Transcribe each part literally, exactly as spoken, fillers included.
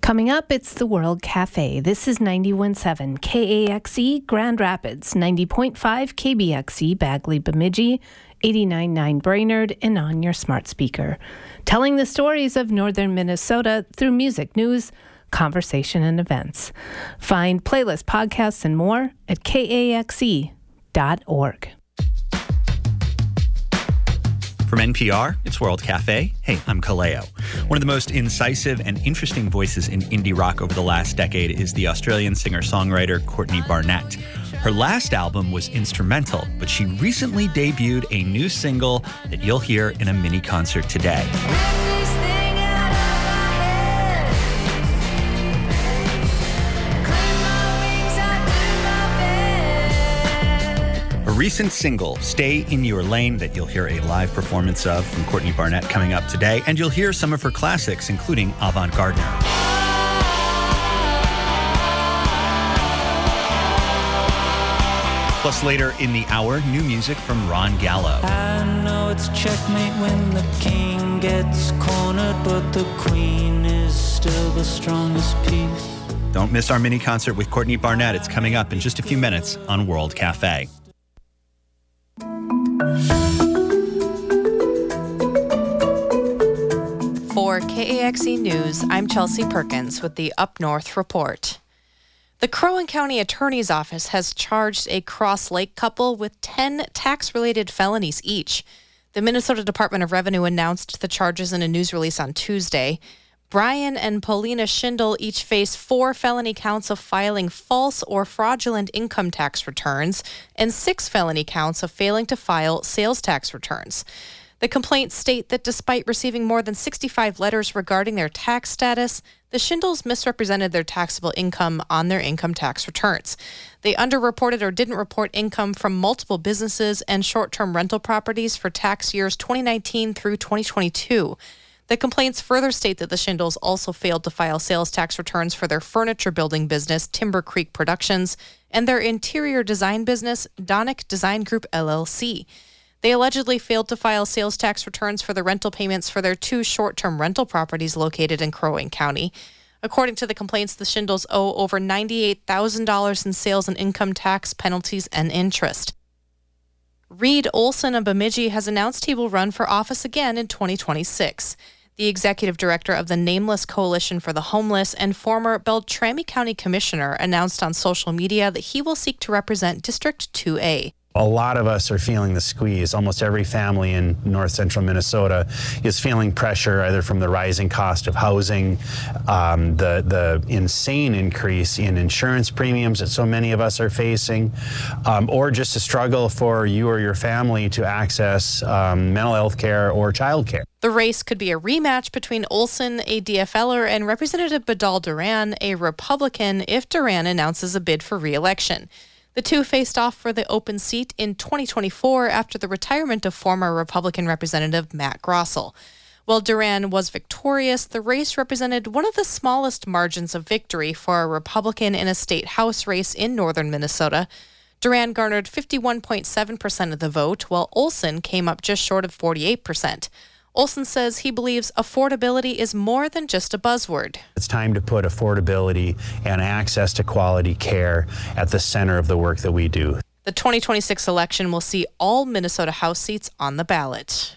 Coming up, it's the World Cafe. This is ninety-one point seven K A X E Grand Rapids, ninety point five K B X E Bagley Bemidji, eighty-nine point nine Brainerd, and on your smart speaker. Telling the stories of northern Minnesota through music, news, conversation, and events. Find playlists, podcasts, and more at K A X E dot org. From N P R, it's World Cafe. Hey, I'm Kaleo. One of the most incisive and interesting voices in indie rock over the last decade is the Australian singer-songwriter Courtney Barnett. Her last album was instrumental, but she recently debuted a new single that you'll hear in a mini concert today. A recent single, Stay in Your Lane, that you'll hear a live performance of from Courtney Barnett coming up today, and you'll hear some of her classics, including Avant Gardener. Plus, later in the hour, new music from Ron Gallo. I know it's checkmate when the king gets cornered, but the queen is still the strongest piece. Don't miss our mini concert with Courtney Barnett. It's coming up in just a few minutes on World Cafe. For K A X E News, I'm Chelsea Perkins with the Up North Report. The Crow Wing County Attorney's Office has charged a Cross Lake couple with ten tax-related felonies each. The Minnesota Department of Revenue announced the charges in a news release on Tuesday. Brian and Paulina Schindel each face four felony counts of filing false or fraudulent income tax returns and six felony counts of failing to file sales tax returns. The complaints state that despite receiving more than sixty-five letters regarding their tax status, the Schindels misrepresented their taxable income on their income tax returns. They underreported or didn't report income from multiple businesses and short-term rental properties for tax years twenty nineteen through twenty twenty-two. The complaints further state that the Schindels also failed to file sales tax returns for their furniture building business, Timber Creek Productions, and their interior design business, Donick Design Group L L C. They allegedly failed to file sales tax returns for the rental payments for their two short-term rental properties located in Crow Wing County. According to the complaints, the Schindels owe over ninety-eight thousand dollars in sales and income tax penalties and interest. Reed Olson of Bemidji has announced he will run for office again in twenty twenty-six. The executive director of the Nameless Coalition for the Homeless and former Beltrami County Commissioner announced on social media that he will seek to represent District two A. A lot of us are feeling the squeeze. Almost every family in north central Minnesota is feeling pressure either from the rising cost of housing, um, the, the insane increase in insurance premiums that so many of us are facing, um, or just a struggle for you or your family to access um, mental health care or child care. The race could be a rematch between Olson, a D F L er, and Representative Badal Duran, a Republican, if Duran announces a bid for re-election. The two faced off for the open seat in twenty twenty-four after the retirement of former Republican Representative Matt Grossell. While Duran was victorious, the race represented one of the smallest margins of victory for a Republican in a state House race in northern Minnesota. Duran garnered fifty-one point seven percent of the vote, while Olson came up just short of forty-eight percent. Olson says he believes affordability is more than just a buzzword. It's time to put affordability and access to quality care at the center of the work that we do. The twenty twenty-six election will see all Minnesota House seats on the ballot.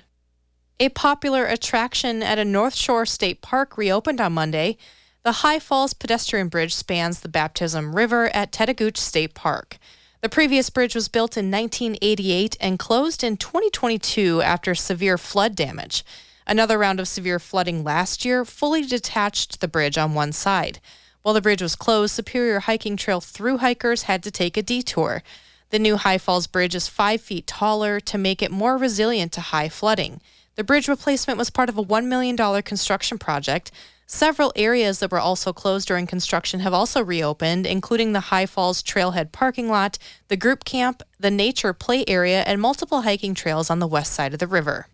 A popular attraction at a North Shore State Park reopened on Monday. The High Falls pedestrian bridge spans the Baptism River at Tetagooch State Park. The previous bridge was built in nineteen eighty-eight and closed in twenty twenty-two after severe flood damage. Another round of severe flooding last year fully detached the bridge on one side. While the bridge was closed, Superior Hiking Trail through hikers had to take a detour. The new High Falls Bridge is five feet taller to make it more resilient to high flooding. The bridge replacement was part of a one million dollars construction project. Several areas that were also closed during construction have also reopened, including the High Falls Trailhead parking lot, the group camp, the nature play area, and multiple hiking trails on the west side of the river.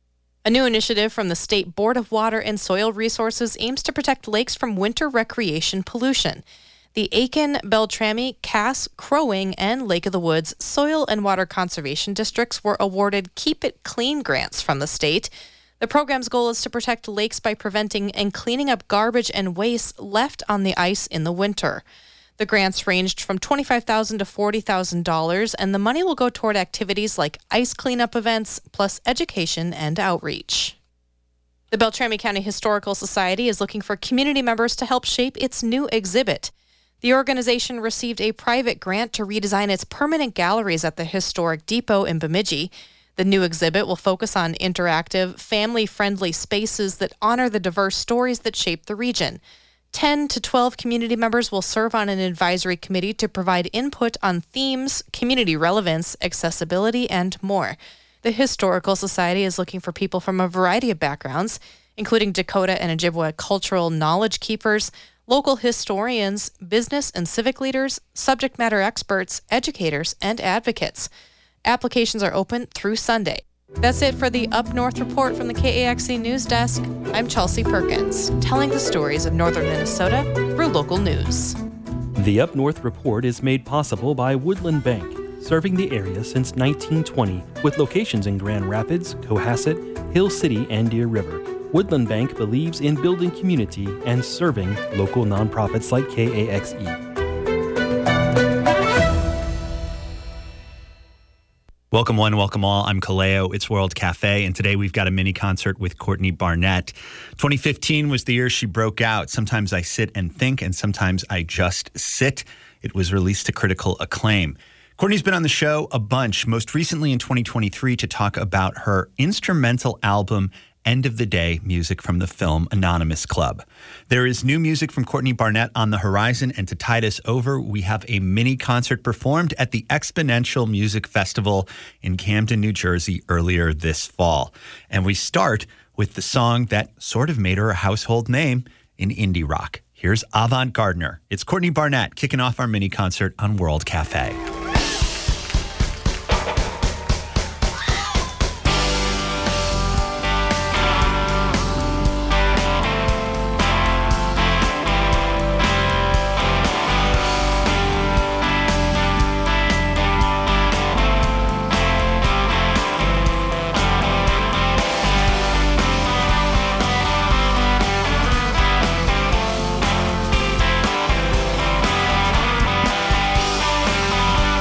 A new initiative from the State Board of Water and Soil Resources aims to protect lakes from winter recreation pollution. The Aiken, Beltrami, Cass, Crow Wing, and Lake of the Woods Soil and Water Conservation Districts were awarded Keep It Clean grants from the state. The program's goal is to protect lakes by preventing and cleaning up garbage and waste left on the ice in the winter. The grants ranged from twenty-five thousand dollars to forty thousand dollars, and the money will go toward activities like ice cleanup events, plus education and outreach. The Beltrami County Historical Society is looking for community members to help shape its new exhibit. The organization received a private grant to redesign its permanent galleries at the historic depot in Bemidji. The new exhibit will focus on interactive, family-friendly spaces that honor the diverse stories that shape the region. ten to twelve community members will serve on an advisory committee to provide input on themes, community relevance, accessibility, and more. The Historical Society is looking for people from a variety of backgrounds, including Dakota and Ojibwa cultural knowledge keepers, local historians, business and civic leaders, subject matter experts, educators, and advocates. Applications are open through Sunday. That's it for the Up North Report from the K A X E News Desk. I'm Chelsea Perkins, telling the stories of northern Minnesota through local news. The Up North Report is made possible by Woodland Bank, serving the area since nineteen twenty, with locations in Grand Rapids, Cohasset, Hill City, and Deer River. Woodland Bank believes in building community and serving local nonprofits like K A X E. Welcome one, welcome all. I'm Kaleo. It's World Cafe, and today we've got a mini concert with Courtney Barnett. twenty fifteen was the year she broke out. Sometimes I sit and think, and sometimes I just sit. It was released to critical acclaim. Courtney's been on the show a bunch, most recently in twenty twenty-three to talk about her instrumental album, End of the Day, music from the film Anonymous Club. There is new music from Courtney Barnett on the horizon, and to tide us over, we have a mini concert performed at the Exponential Music Festival in Camden, New Jersey earlier this fall. And we start with the song that sort of made her a household name in indie rock. Here's Avant Gardener. It's Courtney Barnett kicking off our mini concert on World Cafe. Thank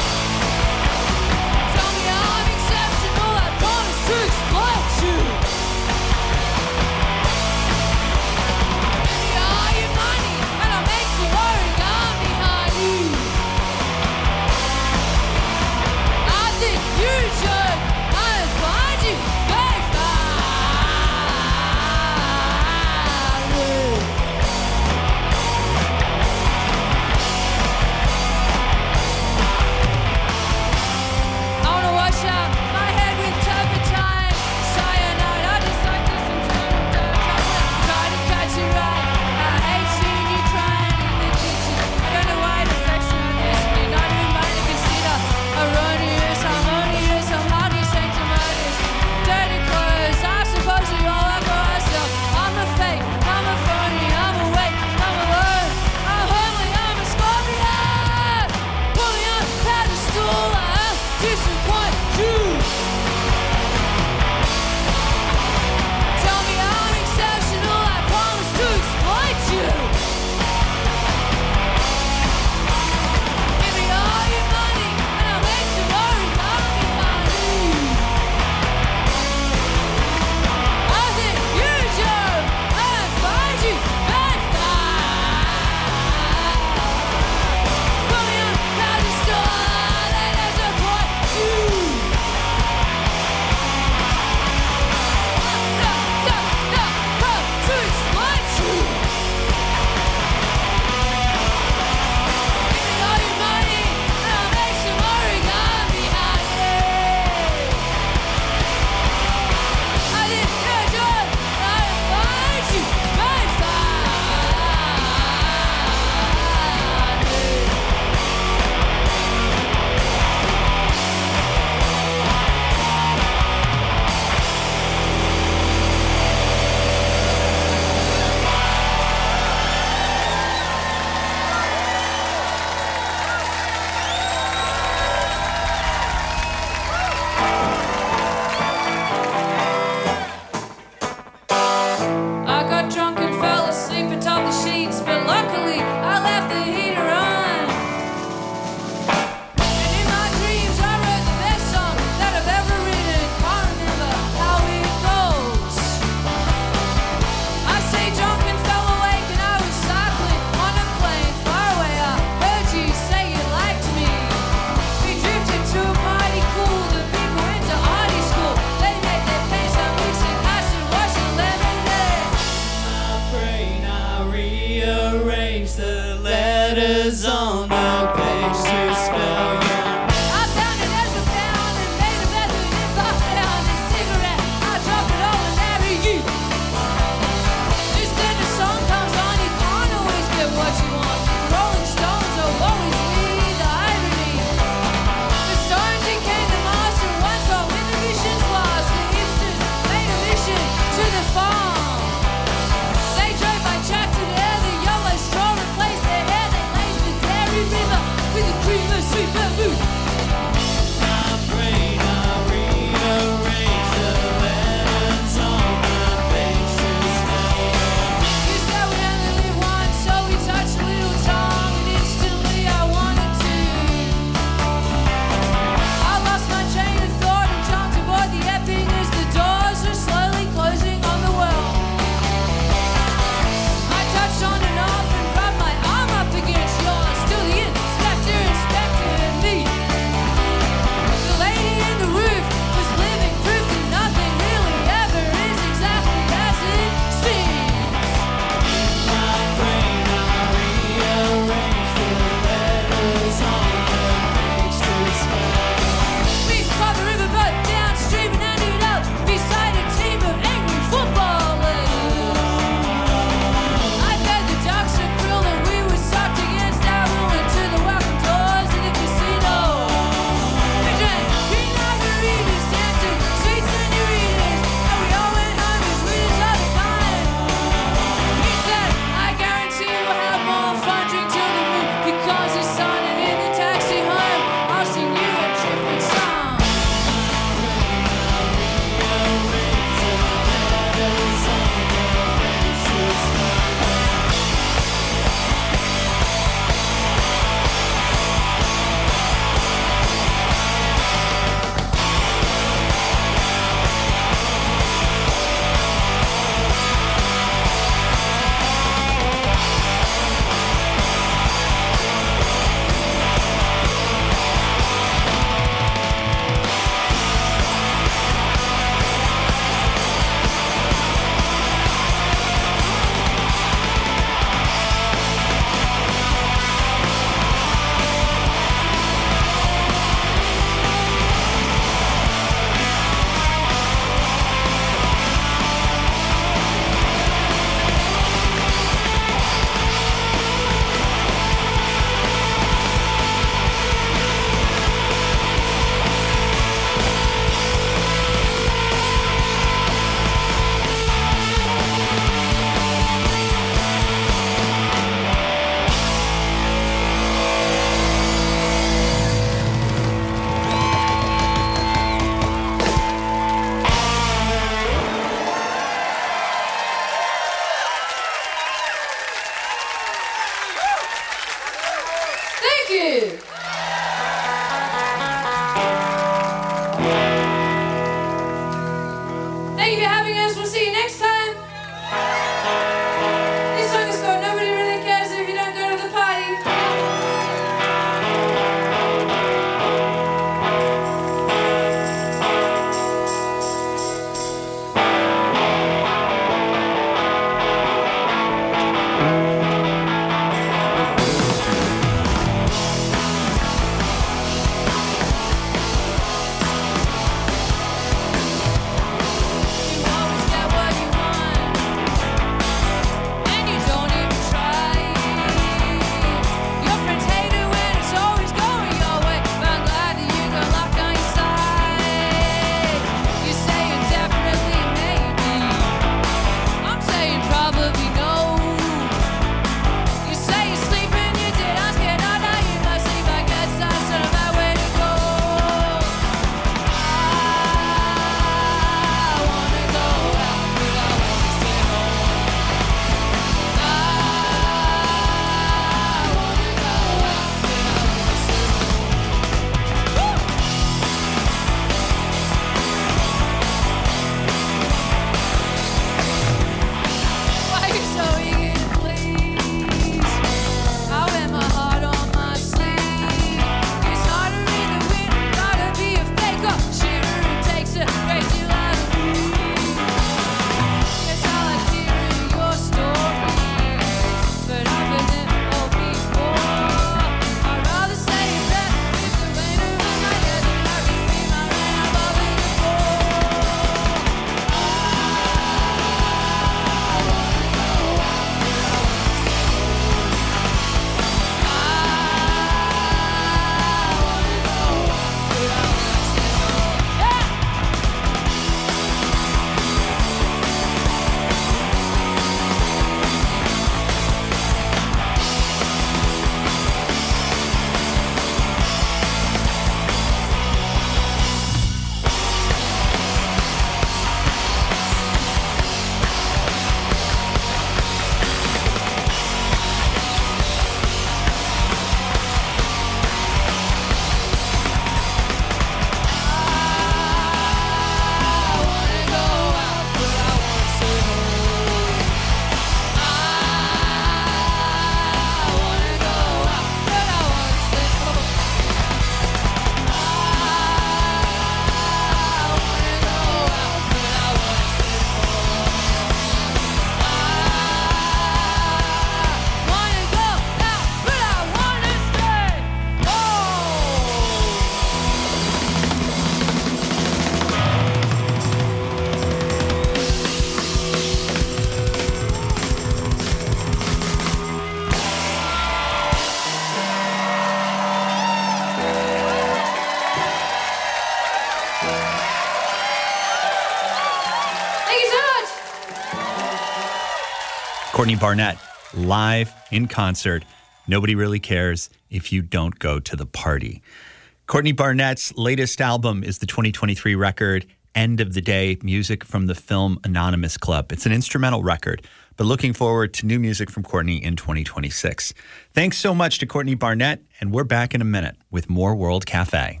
Courtney Barnett, live in concert. Nobody really cares if you don't go to the party. Courtney Barnett's latest album is the twenty twenty-three record, End of the Day, music from the film Anonymous Club. It's an instrumental record, but looking forward to new music from Courtney in twenty twenty-six. Thanks so much to Courtney Barnett, and we're back in a minute with more World Cafe.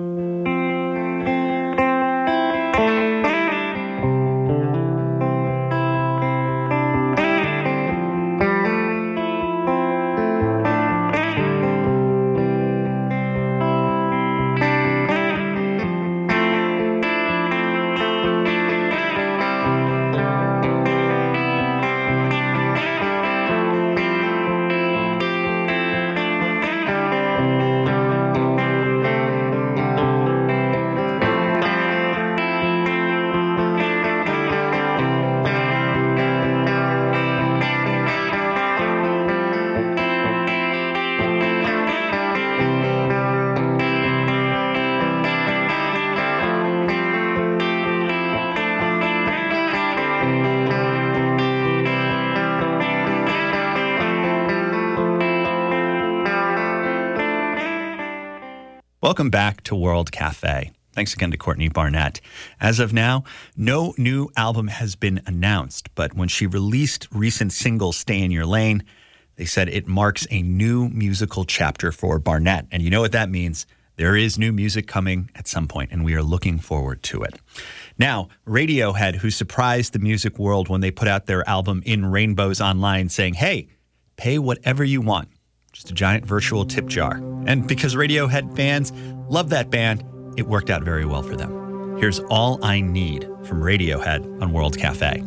Welcome back to World Cafe. Thanks again to Courtney Barnett. As of now, no new album has been announced, but when she released recent single Stay in Your Lane, they said it marks a new musical chapter for Barnett. And you know what that means. There is new music coming at some point, and we are looking forward to it. Now, Radiohead, who surprised the music world when they put out their album In Rainbows online, saying, hey, pay whatever you want. Just a giant virtual tip jar. And because Radiohead fans love that band, it worked out very well for them. Here's All I Need from Radiohead on World Cafe.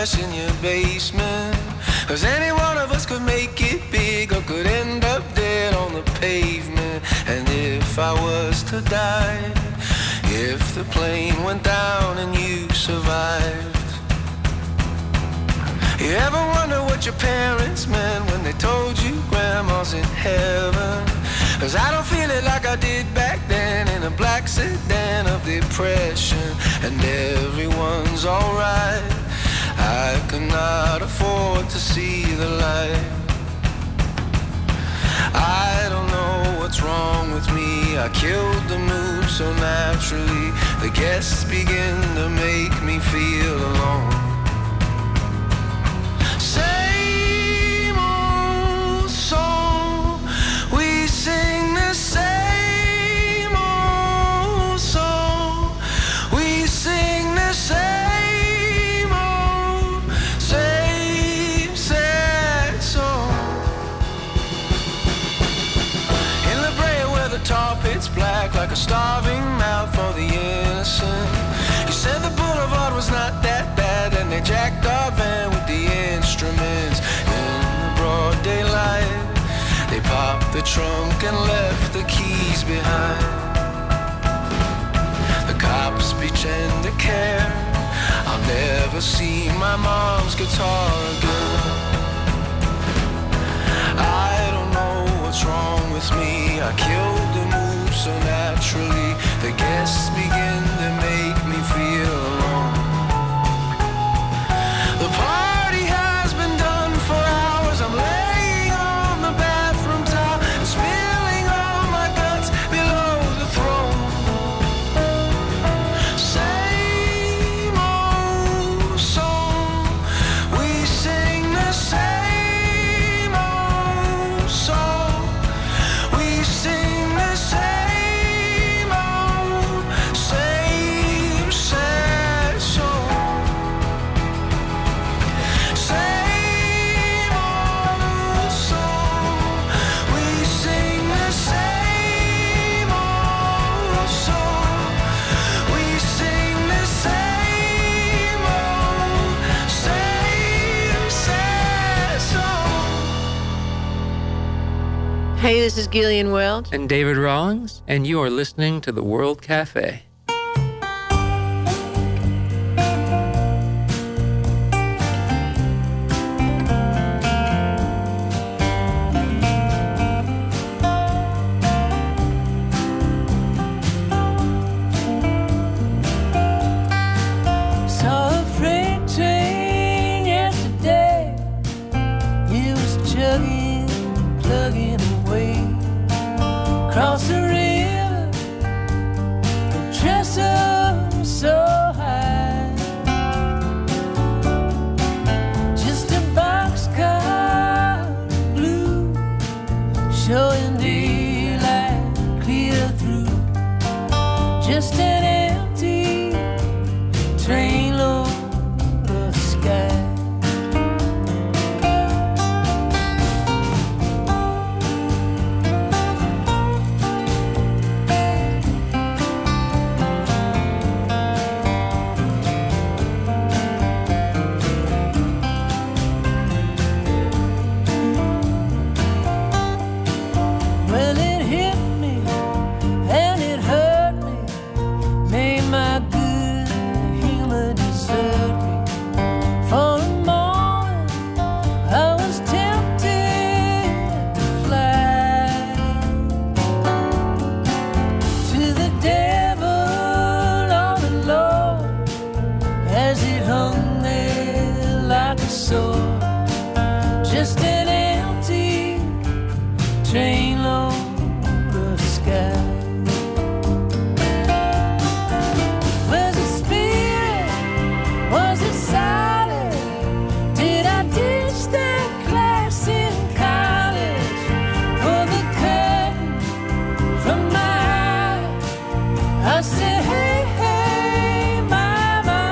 trash in your basement. Cause any one of us could make it big, or could end up dead on the pavement. And if I was to die, if the plane went down and you survived, you ever wonder what your parents meant when they told you grandma's in heaven? Cause I don't feel it like I did back then, in a black sedan of depression. And everyone's alright, I cannot afford to see the light. I don't know what's wrong with me, I killed the mood so naturally. The guests begin to make me feel alone. Same old song, we sing the same old song, we sing the same old, same sad song. In La Brea where the tar pit's black like a starving mouth for the innocent, you said the boulevard was not that bad, and they jacked our van with the instruments. In the broad daylight, they popped the trunk and left the keys behind. The cops pretend to care, I'll never see my mom's guitar again. I don't know what's wrong with me, I killed the mood so naturally. The guests begin to make me feel alone. The party has been done for hours, I'm laying on the bathroom towel and spilling all my guts below the throne. Same old song, we sing the same old song, we sing the same old, same sad song. Same old song, we sing the same old song, we sing the same old, same sad song. Hey, this is Gillian Welch. And David Rawlings, and you are listening to the World Cafe. Saw a freight train yesterday. It was chugging, plugging away across the river. The trestle was so high. Just a boxcar blue, showing daylight clear through. Just an empty train load of sky. Well, it hit me and it hurt me, made my good humor desert me. For a moment, I was tempted to fly to the devil on the Lord as it hung there like a sword. Just an empty train load of sky. Was it spirit? Was it solid? Did I ditch that class in college? Pull the curtain from my eyes. I said, hey, hey, mama.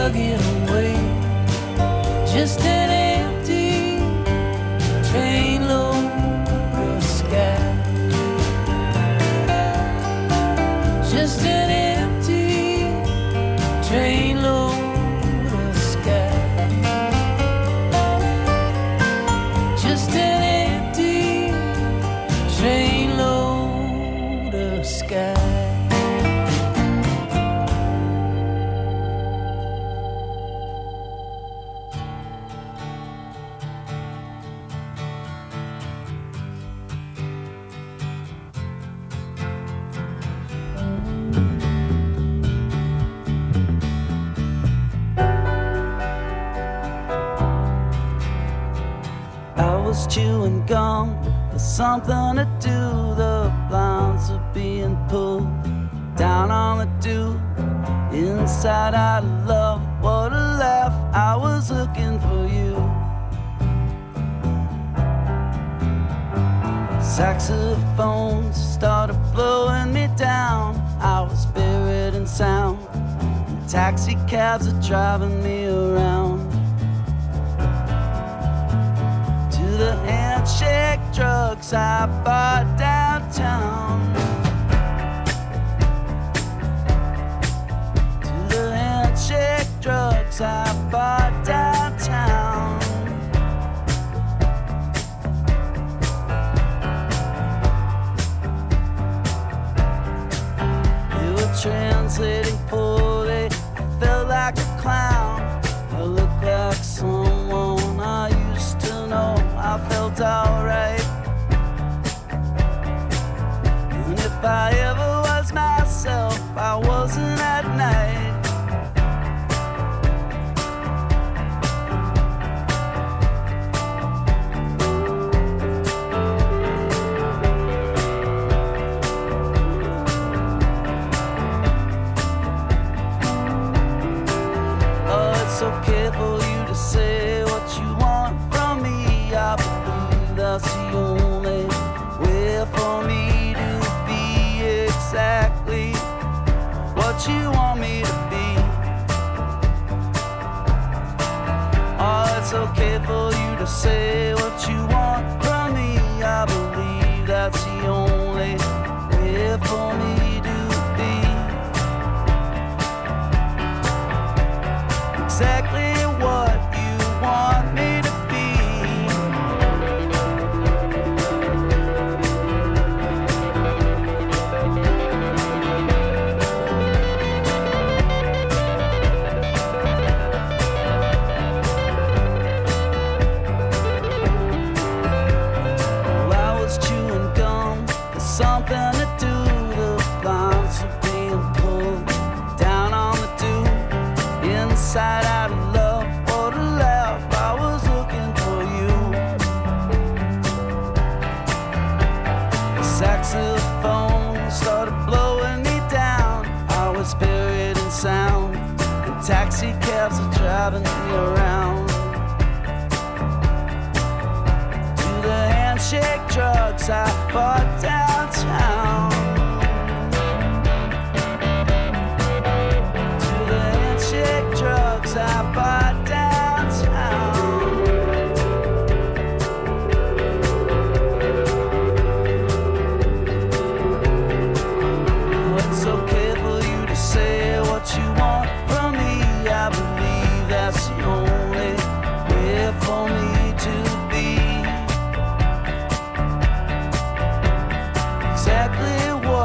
plugging away. Just an empty train load of sky. Just an empty train load of sky. Just an empty train load of sky. Chewing gum for something to do. The blinds are being pulled down on the dew. Inside out of love, what a laugh. I was looking for you. Saxophones started blowing me down. I was buried in sound. Taxi cabs are driving me around. The handshake drugs I bought downtown. To the handshake drugs I bought downtown. You were translating poorly. I felt like a clown. I looked like someone I used to know. I felt alright. And if I ever was myself, I wasn't at night. Oh, it's okay for you to say what you want from me. I believe that's the only way for me to be exactly what you want me to be. Oh, it's okay for you to say what you want from me. I believe that's the only way for me to be exactly what you want me to be. Well, I was chewing gum for something to do. The blinds were being pulled down on the dew. Inside out of love, what a laugh. I was looking for you. The saxophone started blowing me down. I was buried in sound. And taxi cabs are driving me around. To the handshake drugs I bought downtown. To the handshake drugs I bought downtown. Oh, it's okay for you to say what you want from me. I believe that's the only way for me to be exactly what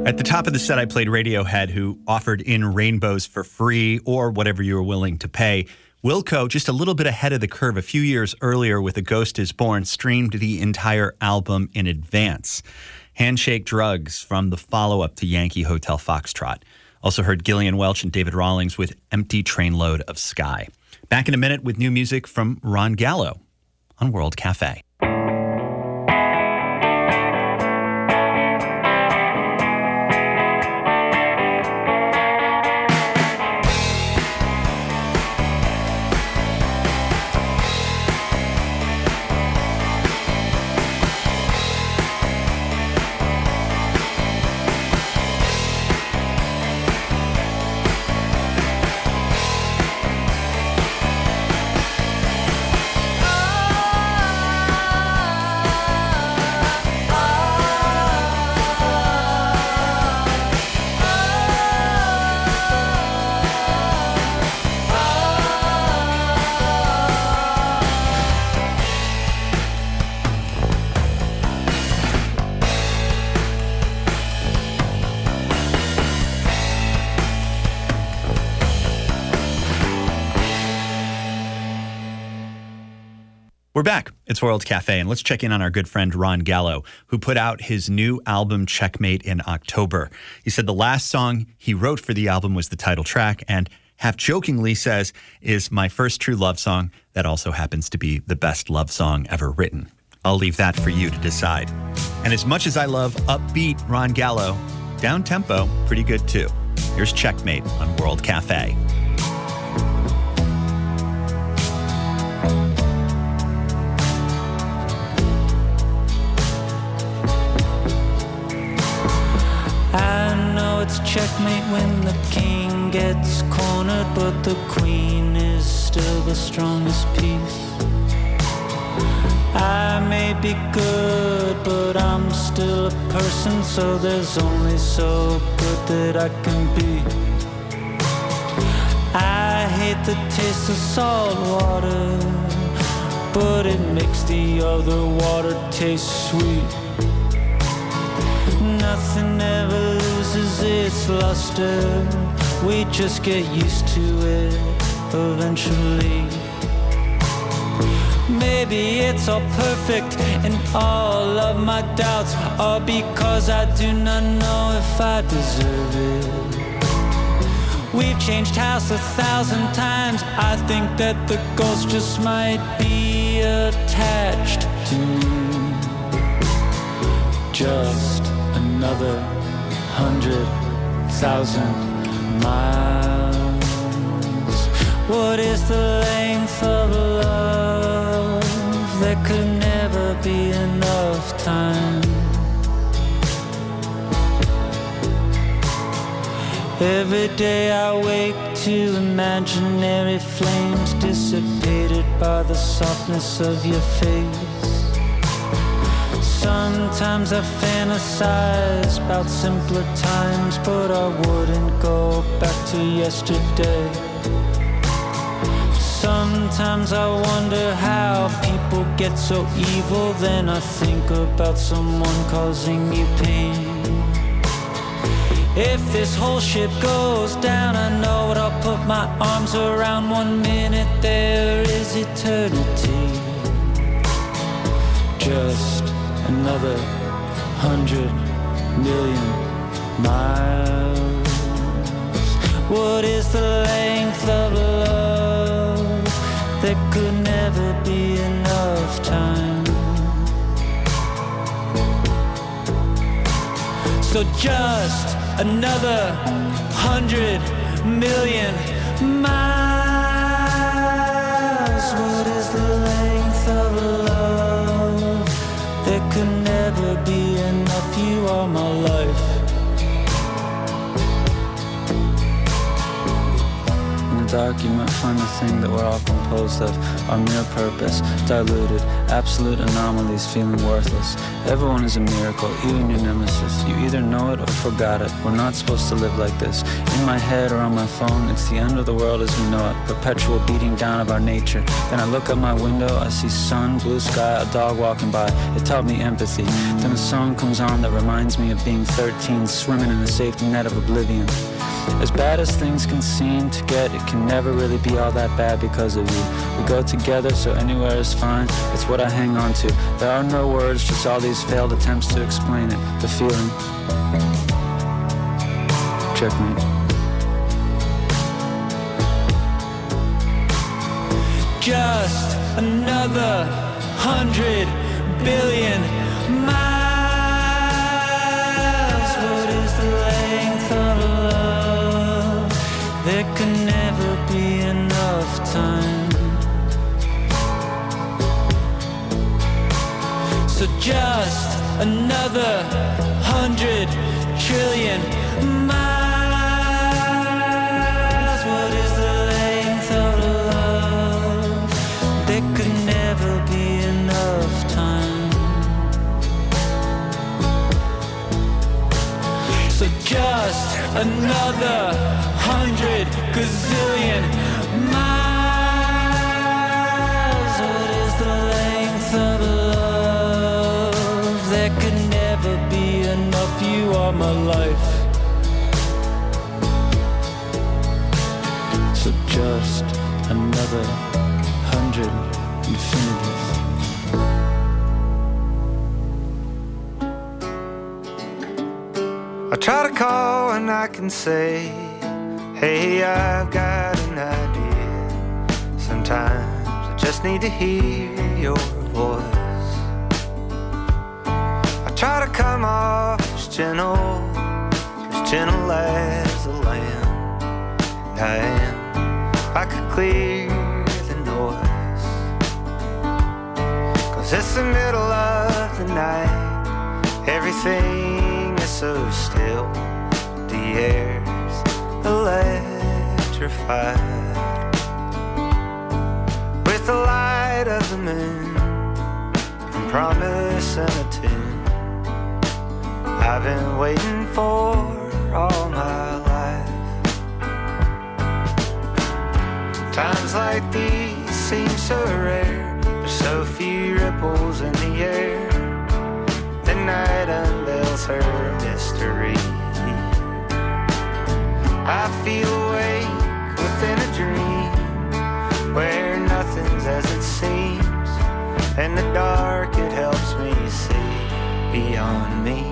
At the top of the set, I played Radiohead, who offered in Rainbows for free or whatever you were willing to pay. Wilco, just a little bit ahead of the curve, a few years earlier with A Ghost Is Born, streamed the entire album in advance. Handshake Drugs from the follow-up to Yankee Hotel Foxtrot. Also heard Gillian Welch and David Rawlings with Empty Trainload of Sky. Back in a minute with new music from Ron Gallo on World Cafe. We're back. It's World Cafe, and let's check in on our good friend Ron Gallo, who put out his new album, Checkmate, in October. He said the last song he wrote for the album was the title track, and half-jokingly says is my first true love song that also happens to be the best love song ever written. I'll leave that for you to decide. And as much as I love upbeat Ron Gallo, down-tempo, pretty good too. Here's Checkmate on World Cafe. It's checkmate when the king gets cornered, but the queen is still the strongest piece. I may be good, but I'm still a person, so there's only so good that I can be. I hate the taste of salt water, but it makes the other water taste sweet. Nothing ever loses its luster. We just get used to it eventually. Maybe it's all perfect and all of my doubts are because I do not know if I deserve it. We've changed house a thousand times. I think that the ghost just might be attached to me. Just another hundred thousand miles. What is the length of love? There could never be enough time. Every day I wake to imaginary flames dissipated by the softness of your face. Sometimes I fantasize about simpler times, but I wouldn't go back to yesterday. Sometimes I wonder how people get so evil, then I think about someone causing you pain. If this whole ship goes down, I know what I'll put my arms around. One minute there is eternity. Just another hundred million miles. What is the length of love? There could never be enough time. So just another hundred million miles. What is the length of love? There could never be enough. You are my life. And dark, you might find the thing that we're all composed of, our mere purpose, diluted, absolute anomalies feeling worthless. Everyone is a miracle, even your nemesis. You either know it or forgot it. We're not supposed to live like this. In my head or on my phone, it's the end of the world as we know it, perpetual beating down of our nature. Then I look out my window, I see sun, blue sky, a dog walking by. It taught me empathy. Then a song comes on that reminds me of being thirteen, swimming in the safety net of oblivion. As bad as things can seem to get, it can never really be all that bad because of you. We go together, so anywhere is fine. It's what I hang on to. There are no words, just all these failed attempts to explain it. The feeling. Checkmate. Just another hundred billion miles. What is the length of love? There can never be enough time. So just another hundred trillion miles. What is the length of love? There could never be enough time. So just another hundred gazillion miles. What is the length of love? There could never be enough. You are my life. So just another hundred infinities. I try to call and I can say, hey, I've got an idea. Sometimes I just need to hear your voice. I try to come off as gentle, as gentle as a lamb. And I am, if I could clear the noise. Cause it's the middle of the night, everything is so still. The air's electrified with the light of the moon and promise and a tune I've been waiting for all my life. Times like these seem so rare, there's so few ripples in the air. The night unveils her mystery. I feel awake within a dream where nothing's as it seems. In the dark it helps me see beyond meaning.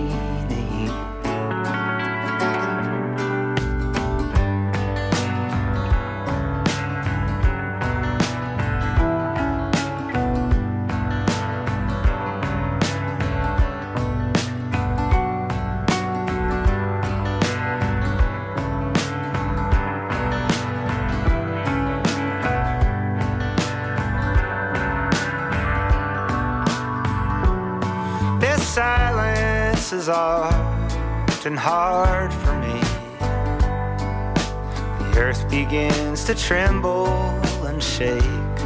Silence is often hard for me. The earth begins to tremble and shake.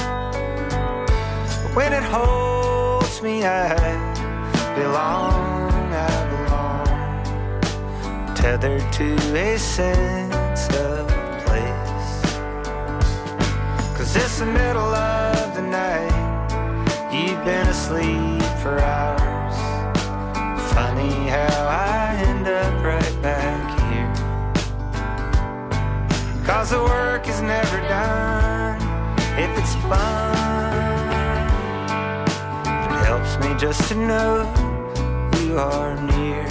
But when it holds me, I belong, I belong, tethered to a sense of place. Cause it's the middle of the night, you've been asleep for hours. Funny how I end up right back here. Cause the work is never done if it's fun. It helps me just to know you are near.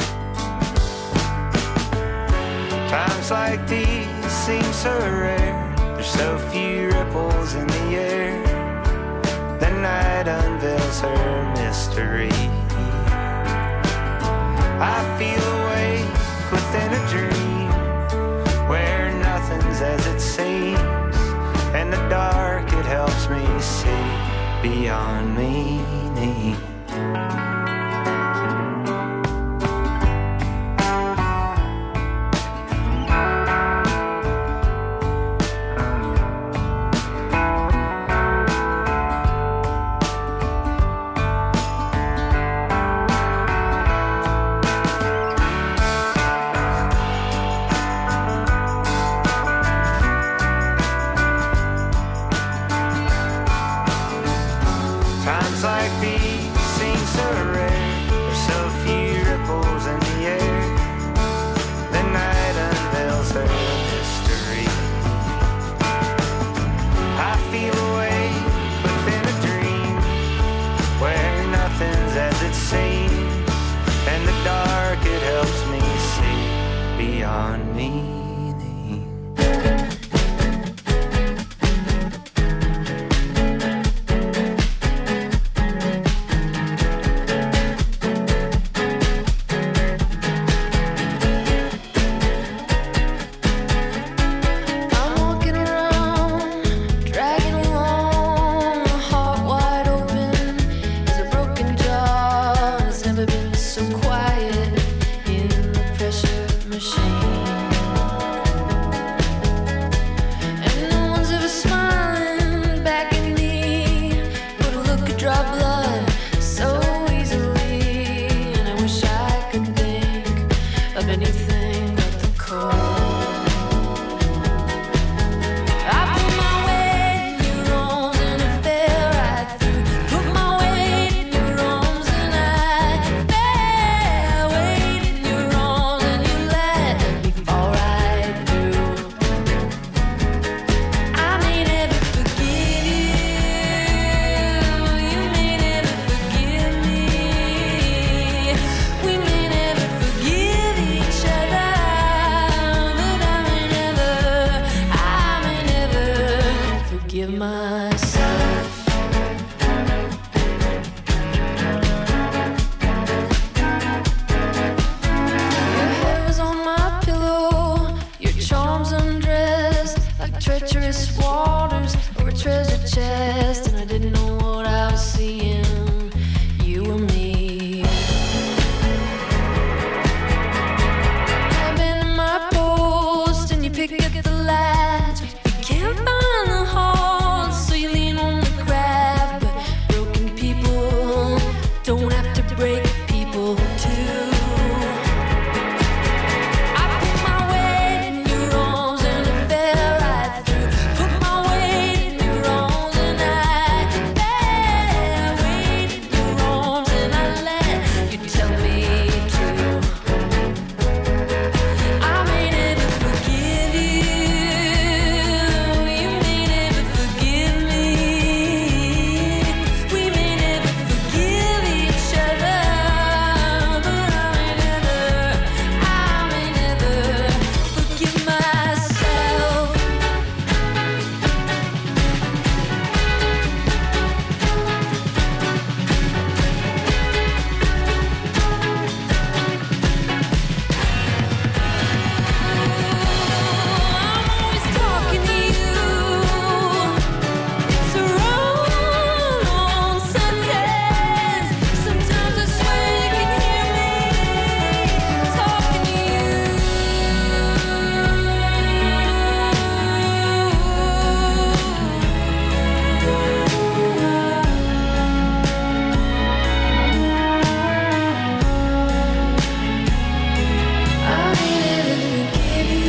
Times like these seem so rare, there's so few ripples in the air. The night unveils her mystery. I feel awake within a dream where nothing's as it seems. In the dark it helps me see beyond meaning. meaning. I'm walking around, dragging along, my heart wide open as a broken jar. It's never been so quiet in the pressure machine. And no one's ever smiling back at me, but a look could draw blood so easily. And I wish I could think of anything but the cold. I put my weight in your arms and it fell right through. Put my weight in your arms and I fell. Weight in your arms and you let me fall right through. I may never forgive you. You may never forgive me. We may never forgive each other, but I may never, I may never forgive myself. Your hair was on my pillow, your charms undressed like treacherous waters or a treasure chest, and I didn't know what I was seeing, you and me. I've been in my post and you pick up the latch. You can't find the heart, so you lean on the craft. But broken people don't have to break people too. I put my weight in your arms and it fell right through. Put my weight in your arms and I fell. Weight in your arms and I let you tell me to. I may never forgive you. You may never forgive me. We may never forgive each other, but I may never, I may never forgive myself. I'm always talking to you. It's a wrong sentence. Sometimes I swear you can hear me talking to you. I may never forgive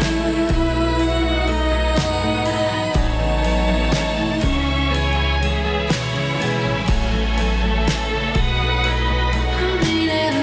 you. I may never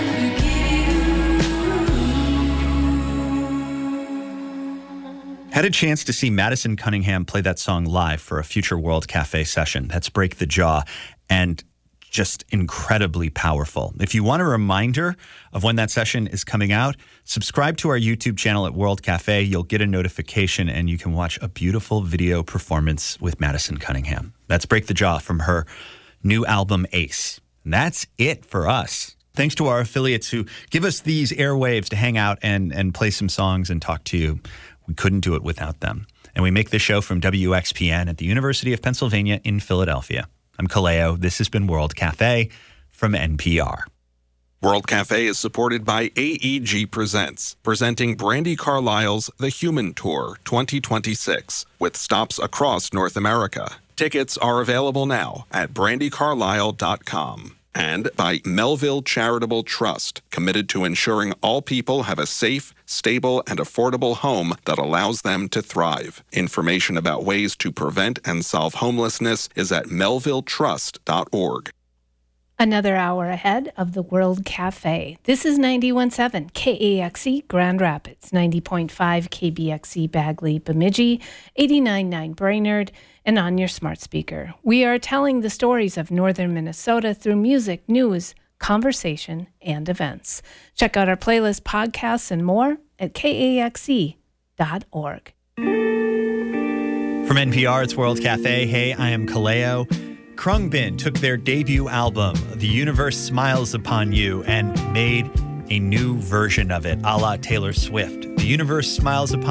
forgive you. Had a chance to see Madison Cunningham play that song live for a future World Cafe session. That's Break the Jaw, and just incredibly powerful. If you want a reminder of when that session is coming out, subscribe to our YouTube channel at World Cafe. You'll get a notification and you can watch a beautiful video performance with Madison Cunningham. That's Break the Jaw from her new album, Ace. And that's it for us. Thanks to our affiliates who give us these airwaves to hang out and, and play some songs and talk to you. We couldn't do it without them. And we make this show from W X P N at the University of Pennsylvania in Philadelphia. I'm Kaleo. This has been World Cafe from N P R. World Cafe is supported by A E G Presents, presenting Brandy Carlisle's The Human Tour twenty twenty-six, with stops across North America. Tickets are available now at brandy carlisle dot com. And by Melville Charitable Trust, committed to ensuring all people have a safe, stable, and affordable home that allows them to thrive. Information about ways to prevent and solve homelessness is at melville trust dot org. Another hour ahead of the World Cafe. This is ninety-one point seven K A X E Grand Rapids, ninety point five K B X E Bagley Bemidji, eighty-nine point nine Brainerd, and on your smart speaker. We are telling the stories of northern Minnesota through music, news, conversation, and events. Check out our playlist, podcasts, and more at K A X E dot org. From N P R, it's World Cafe. Hey, I am Kaleo. Khruangbin took their debut album, The Universe Smiles Upon You, and made a new version of it, a la Taylor Swift. The Universe Smiles Upon